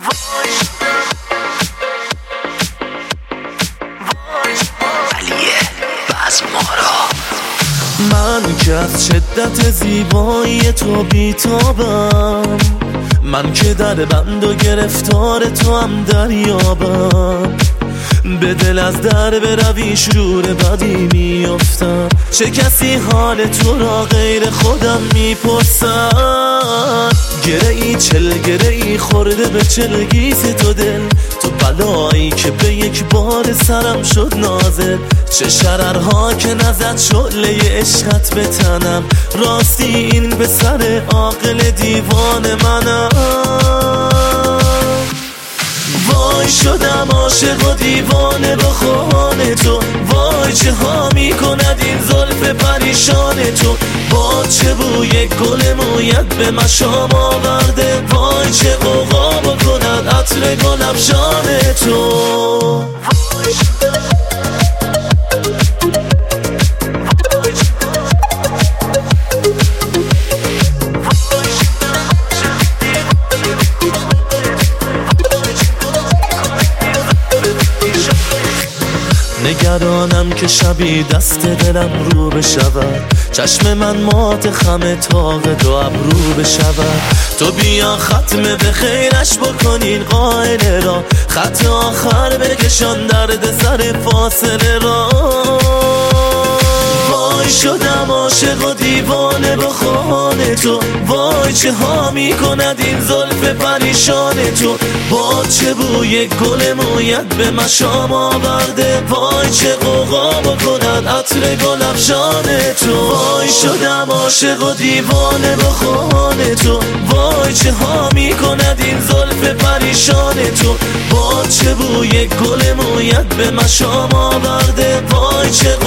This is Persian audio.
من که از شدت زیبایی تو بیتابم، من که در بند و گرفتار تو هم دریابم، به دل از در بروی شرور بدی میافتم. چه کسی حال تو را غیر خودم میپرسد؟ گره ای چل گره ای خورده به چلگیز تو دل، تو بلایی که به یک بار سرم شد نازل. چه شررها که نزد شعله عشقت به تنم، راستی این به سر عاقل دیوان منم. وای شدم عاشق و دیوانه با خواهان تو، وای چه ها میکند این زلف پریشان تو. با چه بوی گل مویت به مشام آورده، وای چه غوغا بکند عطر گل افشان تو. نگرانم که شبی دست دلم رو بشود، چشم من مات خم تاق دو ابرو بشود. تو بیا ختم به خیرش بکنین قائل را، خط آخر بکشان درد سر فاصله را. وای شدم عاشق و دیوانه با خواهان تو، وای چه ها میکند این زلف پریشان تو. با چه بوی گل مویت به مشام آورده، وای چه غوغا بکند عطر گل افشان تو. وای شدم عاشق و دیوانه با خواهان تو، وای چه ها میکند این زلف پریشان تو. با چه بوی گل مویت به مشام آورده، وای چه